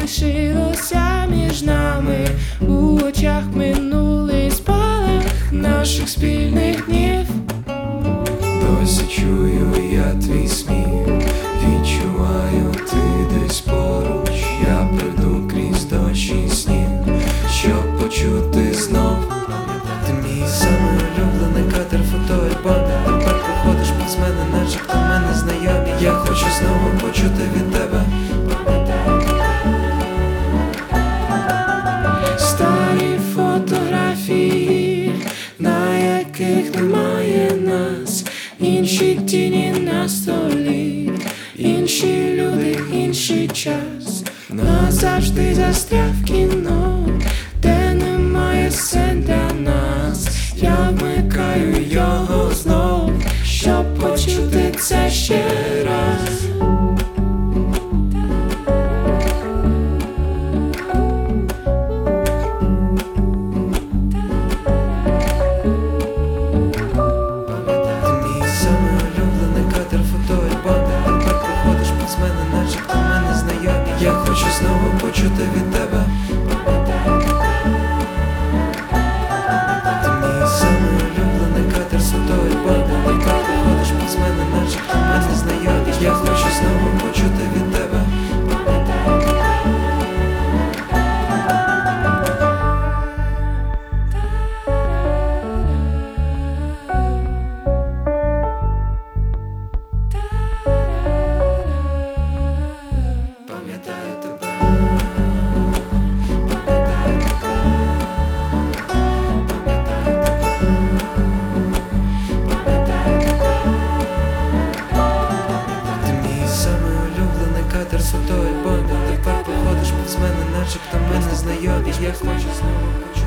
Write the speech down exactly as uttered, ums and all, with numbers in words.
залишилося між нами, у очах минулий спалах наших спільних днів. Досі чую я твій сміх, відчуваю ти десь поруч. Я прийду крізь дощ і сніг, щоб почути знов. Ти мій самий улюблений кадр фотоальбом. Тепер походиш повз мене, начебто ми не знайомі. Я хочу знову почути від тебе. Старі фотографії, на яких немає нас, інші тіні на столі, інші люди, інший час. Назавжди застряг кіно, де немає сцен для нас. Я вмикаю його знов, щоб почути це ще раз. Я хочу знову почути від тебе. Ти мій самий улюблений кадр з фотоальбому. Тепер походиш повз мене, начебто ми не знайомі. Я хочу знову почути від тебе. Пам'ятаю тебе. Ти мій самий улюблений кадр з фотоальбому. Тепер походиш повз мене, начебто ми не знайомі. Я хочу знову почути.